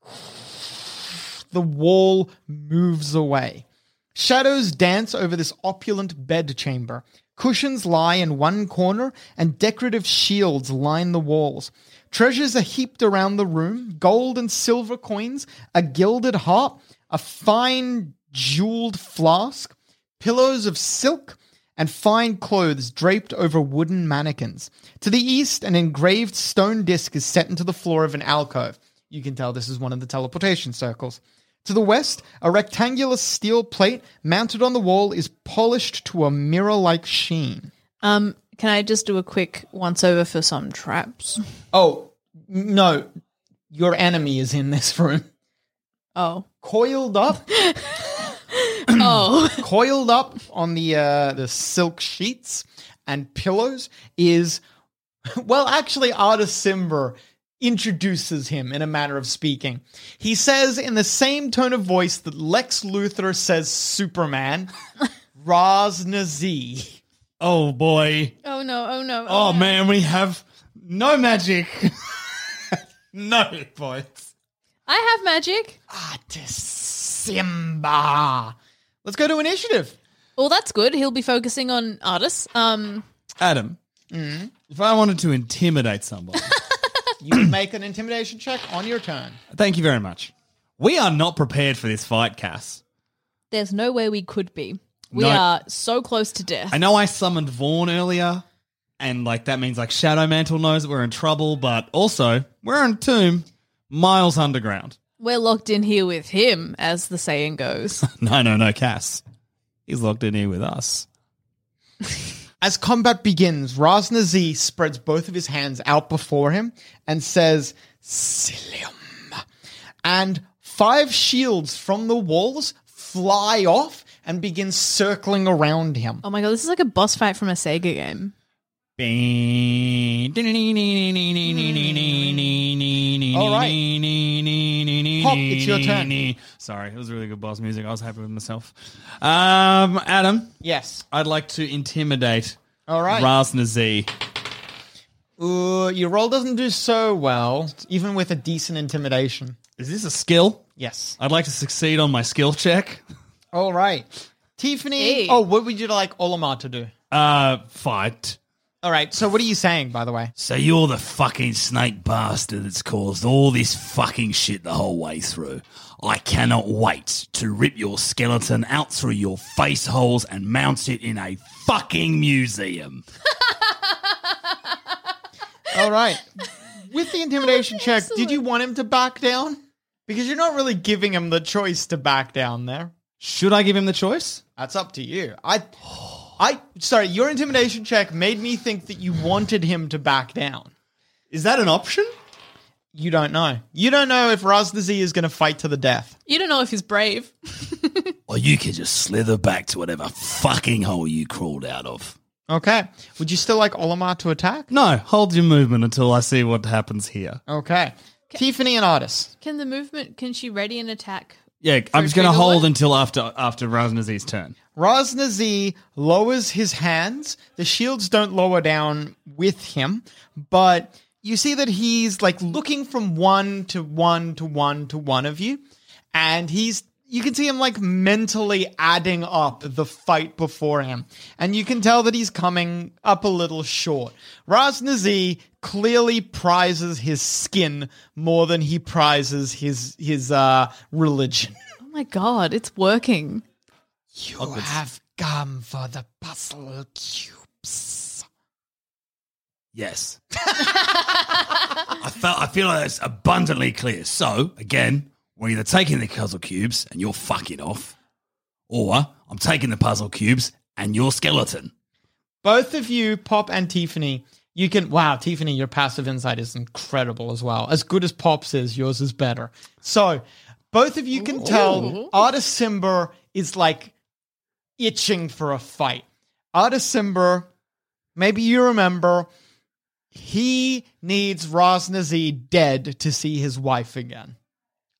the wall moves away. Shadows dance over this opulent bedchamber. Cushions lie in one corner, and decorative shields line the walls. Treasures are heaped around the room, gold and silver coins, a gilded harp, a fine jeweled flask, pillows of silk, and fine clothes draped over wooden mannequins. To the east, an engraved stone disc is set into the floor of an alcove. You can tell this is one of the teleportation circles. To the west, a rectangular steel plate mounted on the wall is polished to a mirror-like sheen. Um, can I just do a quick once-over for some traps? Oh, no. Your enemy is in this room. Oh. Coiled up. Oh. Coiled up on the uh, the silk sheets and pillows is, well, actually, Artis Cimber introduces him in a manner of speaking. He says in the same tone of voice that Lex Luthor says Superman, Raz Nazi. Oh, boy. Oh, no. Oh, no. Oh, no. man, we have no magic. No hit points. I have magic. Artis Cimber. Let's go to initiative. Well, that's good. He'll be focusing on artists. Um, Adam, if I wanted to intimidate somebody, You can make an intimidation check on your turn. thank you very much. We are not prepared for this fight, Cass. there's no way we could be. We No. are so close to death. I know I summoned Vaughn earlier, and like that means like Shadow Mantle knows that we're in trouble, but also we're in a tomb miles underground. We're locked in here with him, as the saying goes. No, no, no, Cass. He's locked in here with us. As combat begins, Raz Nazi spreads both of his hands out before him and says, Cilium. And five shields from the walls fly off and begin circling around him. Oh my god, this is like a boss fight from a Sega game. All right. Pop, it's your turn. Sorry, it was really good boss music. I was happy with myself. Um, Adam, Yes. I'd like to intimidate All right. Raz Nazi. Ooh, your roll doesn't do so well, even with a decent intimidation. Is this a skill? Yes. I'd like to succeed on my skill check. All right. Tiffany. Hey. Oh, what would you like Olimar to do? Uh, fight. All right. So what are you saying, by the way? So you're the fucking snake bastard that's caused all this fucking shit the whole way through. I cannot wait to rip your skeleton out through your face holes and mount it in a fucking museum. All right. With the intimidation check, did you want him to back down? Because you're not really giving him the choice to back down there. Should I give him the choice? That's up to you. I, I, sorry, your intimidation check made me think that you wanted him to back down. Is that an option? You don't know. You don't know if Raz Nazi is going to fight to the death. You don't know if he's brave. Or you can just slither back to whatever fucking hole you crawled out of. Okay. Would you still like Olimar to attack? No, hold your movement until I see what happens here. Okay. Tiffany and Artis. Can the movement, can she ready an attack? Yeah, I'm just going to trigger hold one? until after after Raz Nazi's turn. Raz Nazi lowers his hands. The shields don't lower down with him, but you see that he's like looking from one to one to one to one of you, and he's you can see him like mentally adding up the fight before him, and you can tell that he's coming up a little short. Raz Nazi clearly prizes his skin more than he prizes his his uh, religion. Oh my god, it's working. You have come for the puzzle cubes. Yes. I felt I feel like that's abundantly clear. So, again, we're either taking the puzzle cubes and you're fucking off, or I'm taking the puzzle cubes and you're skeleton. Both of you, Pop and Tiffany, you can... Wow, Tiffany, your passive insight is incredible as well. As good as Pop's is, yours is better. So, both of you can tell Artis Cimber is like itching for a fight. Artis Cimber, maybe you remember, he needs Raz Nazi dead to see his wife again.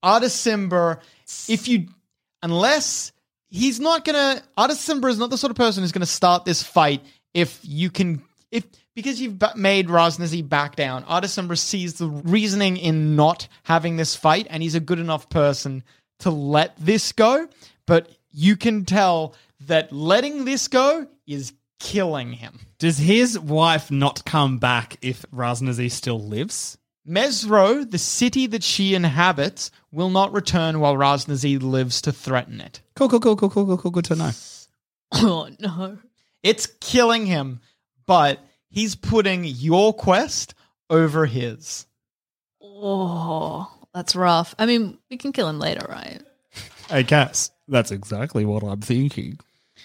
Artisimber, if you, unless he's not gonna, Artisimber is not the sort of person who's gonna start this fight if you can, if because you've ba- made Raznazi back down. Artisimber sees the reasoning in not having this fight, and he's a good enough person to let this go. But you can tell that letting this go is killing him. Does his wife not come back if Raznazi still lives? Mesro, the city that she inhabits, will not return while Raznazi lives to threaten it. Cool, cool, cool, cool, cool, cool, cool. Good to know. Oh, no. It's killing him, but he's putting your quest over his. Oh, that's rough. I mean, we can kill him later, right? Hey, Cass, that's exactly what I'm thinking.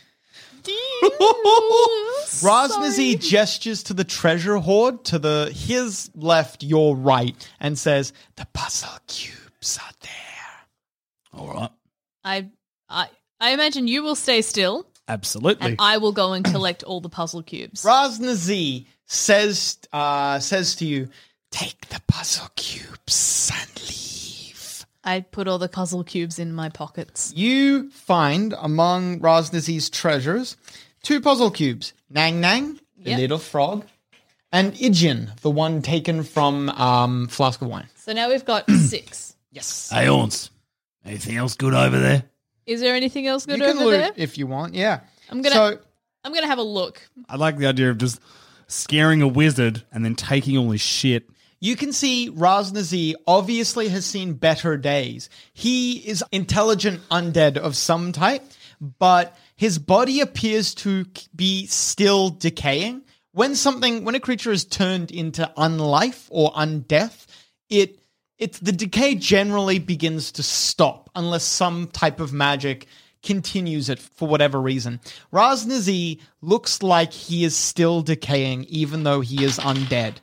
Raznazi gestures to the treasure hoard to the his left, your right, and says, "The puzzle cubes are there." All right. I, I, I imagine you will stay still, Absolutely. and I will go and collect all the puzzle cubes. Raznazi says uh, says to you, "Take the puzzle cubes and leave." I put all the puzzle cubes in my pockets. You find among Raznazi's treasures two puzzle cubes: Nang Nang, the Yep. little frog, and Ijin, the one taken from um, Flask of Wine. So now we've got six. Yes. Hey, Orns, anything else good over there? Is there anything else good You can over loot there? if you want, yeah. I'm gonna, So, I'm gonna have a look. I like the idea of just scaring a wizard and then taking all his shit. you can see Raznazi obviously has seen better days. He is intelligent undead of some type, but his body appears to be still decaying. When something, when a creature is turned into unlife or undeath, it it's the decay generally begins to stop unless some type of magic continues it for whatever reason. Raznazi looks like he is still decaying even though he is undead.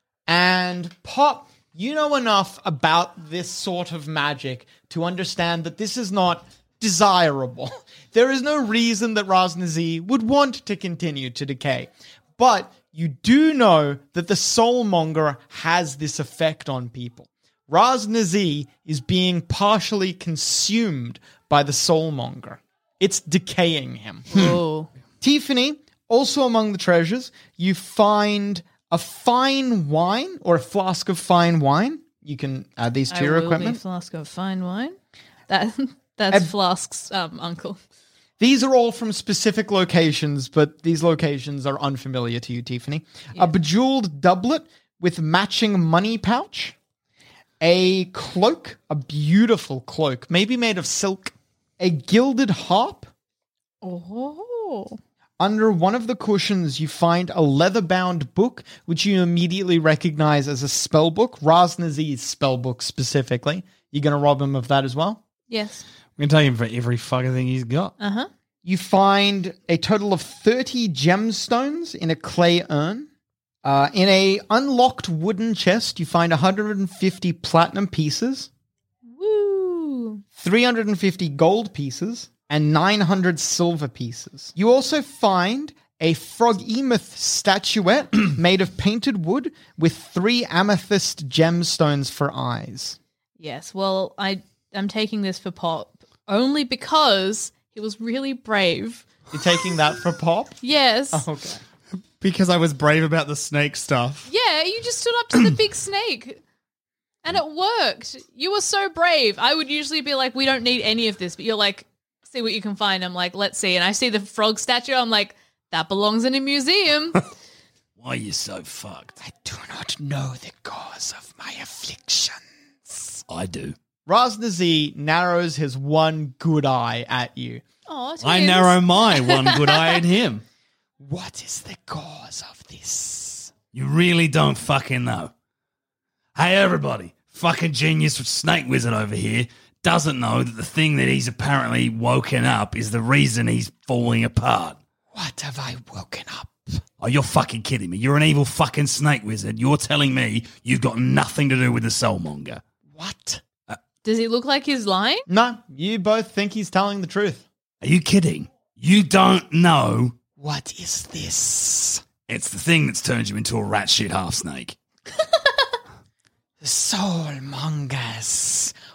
And Pop, you know enough about this sort of magic to understand that this is not desirable. There is no reason that Raznazi would want to continue to decay. But you do know that the Soulmonger has this effect on people. Raznazi is being partially consumed by the Soulmonger. It's decaying him. Oh. Tiffany, also among the treasures, you find a fine wine or a flask of fine wine. You can add these to I your will equipment. be Flask of fine wine. That that's Flask's um, uncle. These are all from specific locations, but these locations are unfamiliar to you, Tiffany. A bejeweled doublet with matching money pouch. A cloak, a beautiful cloak, maybe made of silk. A gilded harp. Oh. Under one of the cushions, you find a leather-bound book, which you immediately recognize as a spell book, Raznazi's spell book specifically. You going to rob him of that as well? Yes. I'm going to take him for every fucking thing he's got. Uh huh. You find a total of thirty gemstones in a clay urn. Uh, in a unlocked wooden chest, you find one hundred fifty platinum pieces, Woo. three hundred fifty gold pieces, and nine hundred silver pieces. You also find a Frog-Emoth statuette made of painted wood with three amethyst gemstones for eyes. Yes. Well, I I'm taking this for Pop only because he was really brave. You're taking that for Pop? Yes. Okay. Because I was brave about the snake stuff. Yeah, you just stood up to the big snake. And it worked. You were so brave. I would usually be like, we don't need any of this. But you're like, see what you can find. I'm like, let's see. And I see the frog statue. I'm like, that belongs in a museum. Why are you so fucked? I do not know the cause of my afflictions. I do. Raznazi narrows his one good eye at you. Oh, I narrow my one good eye at him. What is the cause of this? You really don't fucking know. Hey, everybody. Fucking genius snake wizard over here doesn't know that the thing that he's apparently woken up is the reason he's falling apart. What have I woken up? Oh, you're fucking kidding me. You're an evil fucking snake wizard. You're telling me you've got nothing to do with the Soulmonger. What? Does he look like he's lying? No, you both think he's telling the truth. Are you kidding? You don't know. What is this? It's the thing that's turned you into a rat shit half snake. Soulmongers.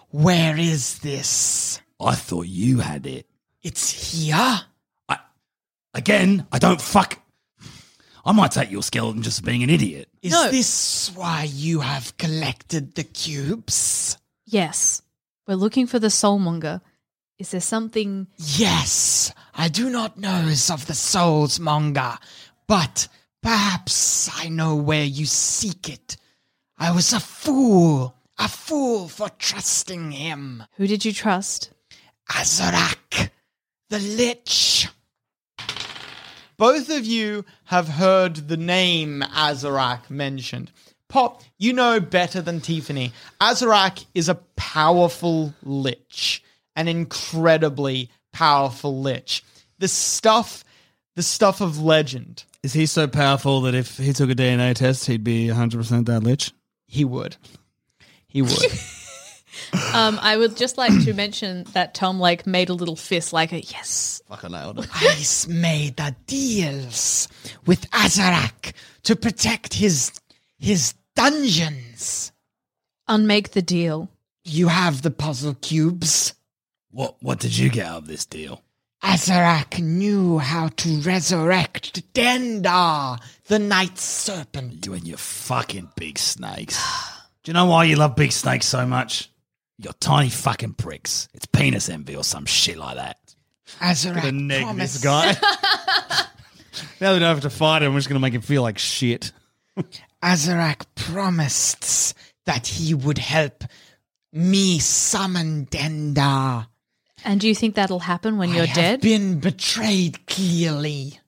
Where is this? I thought you had it. It's here? I, again, I don't fuck. I might take your skeleton just for being an idiot. Is No. this why you have collected the cubes? Yes. We're looking for the soulmonger. Is there something... Yes, I do not know of the Souls Monger, but perhaps I know where you seek it. I was a fool, a fool for trusting him. Who did you trust? Azarak, the Lich. Both of you have heard the name Azarak mentioned. Pop, you know better than Tiffany. Azarak is a powerful lich. An incredibly powerful lich. The stuff, the stuff of legend. Is he so powerful that if he took a D N A test, he'd be one hundred percent that lich? He would. He would. Um, I would just like to mention that Tom like made a little fist like a yes. Fuck, I nailed it. I s- made the deals with Azarak to protect his his dungeons. Unmake the deal. You have the puzzle cubes. What What did you get out of this deal? Azarak knew how to resurrect Dendar, the night serpent. You and your fucking big snakes. Do you know why you love big snakes so much? You're tiny fucking pricks. It's penis envy or some shit like that. Azarak Gonna neg promised, this guy. Now we don't have to fight him, we're just going to make him feel like shit. Azarak promised that he would help me summon Dendar. And do you think that'll happen when you're I have dead? been betrayed clearly.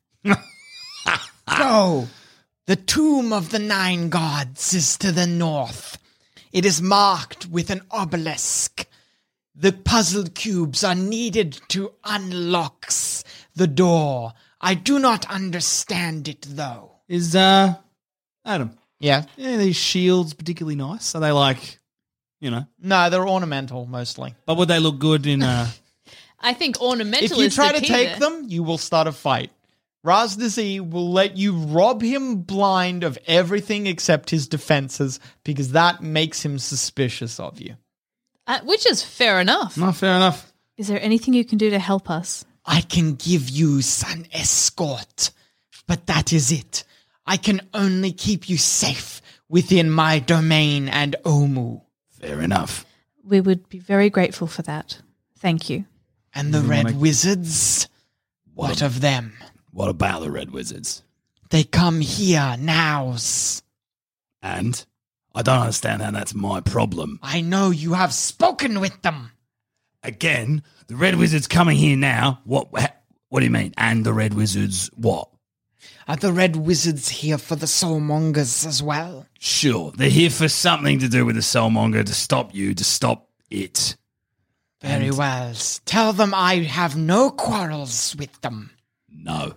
Go. The tomb of the nine gods is to the north. It is marked with an obelisk. The puzzle cubes are needed to unlock s- the door. I do not understand it, though. Is, uh, Adam, Yeah. yeah, these shields particularly nice? Are they like, you know, No, they're ornamental mostly. but would they look good in, uh, I think ornamental If you is try the to key take there. them, you will start a fight. Razdazi will let you rob him blind of everything except his defenses because that makes him suspicious of you. Uh, which is fair enough. no, fair enough. Is there anything you can do to help us? I can give you an escort, but that is it. I can only keep you safe within my domain and Omu. Fair enough. We would be very grateful for that. Thank you. And the Red Wizards? What of them? What about the Red Wizards? They come here nows. And I don't understand how that's my problem. I know you have spoken with them. Again, the Red Wizards coming here now. What? ha- What do you mean? And the Red Wizards what? Are the Red Wizards here for the Soulmongers as well? Sure, they're here for something to do with the Soulmonger, to stop you, to stop it. Very And- well. Tell them I have no quarrels with them. No.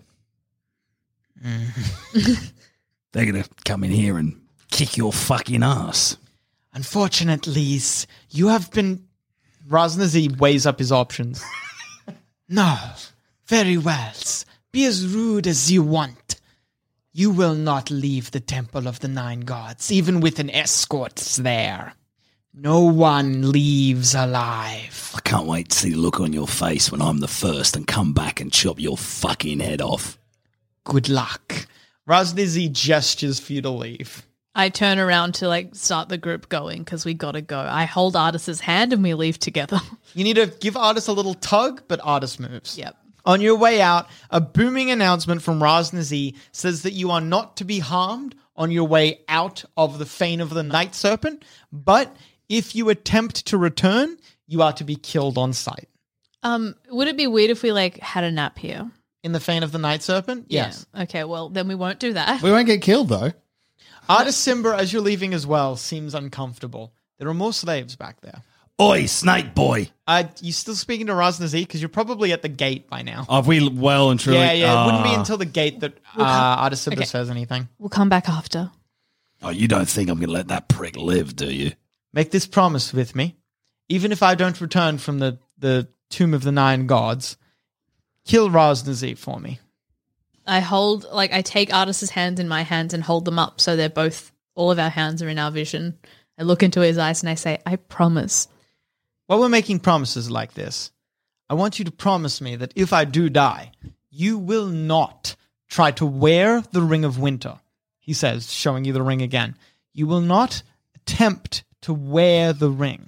They're going to come in here and kick your fucking ass. Unfortunately, you have been... Raznazi weighs up his options. No. Very well. Be as rude as you want. You will not leave the Temple of the Nine Gods, even with an escort there. No one leaves alive. I can't wait to see the look on your face when I'm the first and come back and chop your fucking head off. Good luck. Raznazi gestures for you to leave. I turn around to like start the group going because we gotta go. I hold Artis's hand and we leave together. You need to give Artis a little tug, but Artis moves. Yep. On your way out, a booming announcement from Raznazi says that you are not to be harmed on your way out of the Fane of the Night Serpent, but if you attempt to return, you are to be killed on sight. Um, would it be weird if we like had a nap here? In the Fane of the Night Serpent? Yes. Yeah. Okay, well then we won't do that. We won't get killed, though. Artis Simba, as you're leaving as well, seems uncomfortable. There are more slaves back there. Oi, snake boy. Uh, you still speaking to Raznazi? Because you're probably at the gate by now. Have we well and truly... yeah, yeah. It wouldn't be Ah. until the gate that uh, Artis Simba Okay. says anything. We'll come back after. Oh, you don't think I'm going to let that prick live, do you? Make this promise with me. Even if I don't return from the, the Tomb of the Nine Gods, kill Raznazi for me. I hold like I take Artis's hands in my hands and hold them up so they're both all of our hands are in our vision. I look into his eyes and I say, I promise while we're making promises like this, I want you to promise me that if I do die, you will not try to wear the Ring of Winter. He says, showing you the ring again. You will not attempt to wear the ring.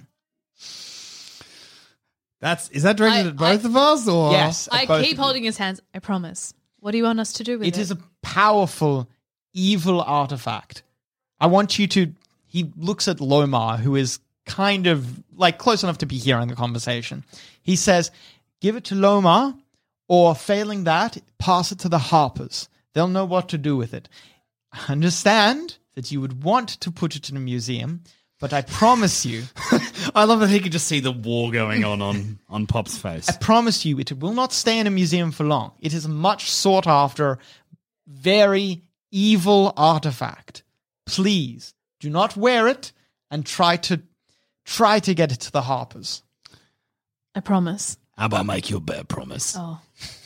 That's is that directed I- at both I- of us, or Yes. I both keep of you. holding his hands. I promise. What do you want us to do with it? It is a powerful, evil artifact. I want you to... He looks at Lomar, who is kind of, like, close enough to be hearing the conversation. He says, give it to Lomar, or failing that, pass it to the Harpers. They'll know what to do with it. I understand that you would want to put it in a museum, but I promise you... I love that he could just see the war going on on, on Pop's face. I promise you, it will not stay in a museum for long. It is a much sought after, very evil artifact. Please do not wear it and try to try to get it to the Harpers. I promise. How about I make you a better promise? Oh.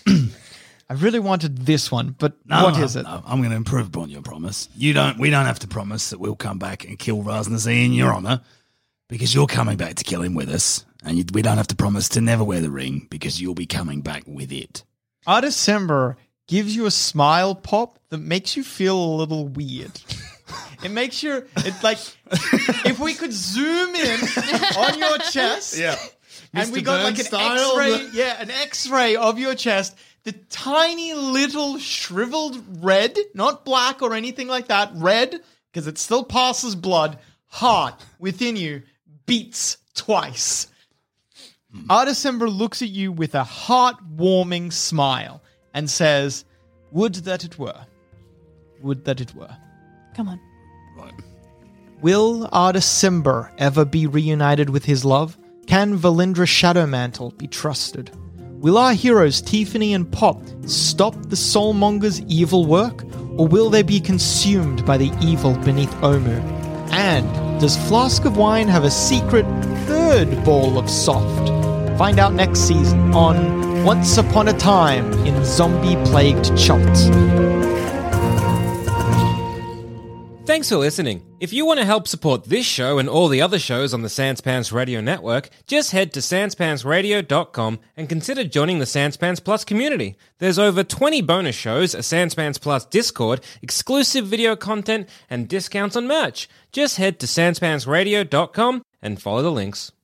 I really wanted this one, but No, what no, is it? no, I'm going to improve upon your promise. You don't. We don't have to promise that we'll come back and kill Raznazi in your honor, because you're coming back to kill him with us, and you, we don't have to promise to never wear the ring because you'll be coming back with it. Artisember gives you a smile pop that makes you feel a little weird. It makes your it like if we could zoom in on your chest, Yeah. and we Mister got like Burns an style, X-ray, the- yeah, an X-ray of your chest. The tiny little shriveled red, not black or anything like that, red, because it still passes blood, heart within you beats twice. Artisember looks at you with a heart-warming smile and says, would that it were. Would that it were. Come on. Right. Will Artisember ever be reunited with his love? Can Valindra Shadowmantle be trusted? Will our heroes Tiffany and Pop stop the Soulmonger's evil work? Or will they be consumed by the evil beneath Omu? And does Flask of Wine have a secret third ball of soft? Find out next season on Once Upon a Time in Zombie-Plagued Chult. Thanks for listening. If you want to help support this show and all the other shows on the Sanspants Radio Network, just head to sanspantsradio dot com and consider joining the Sanspants Plus community. There's over twenty bonus shows, a Sanspants Plus Discord, exclusive video content, and discounts on merch. Just head to sanspantsradio dot com and follow the links.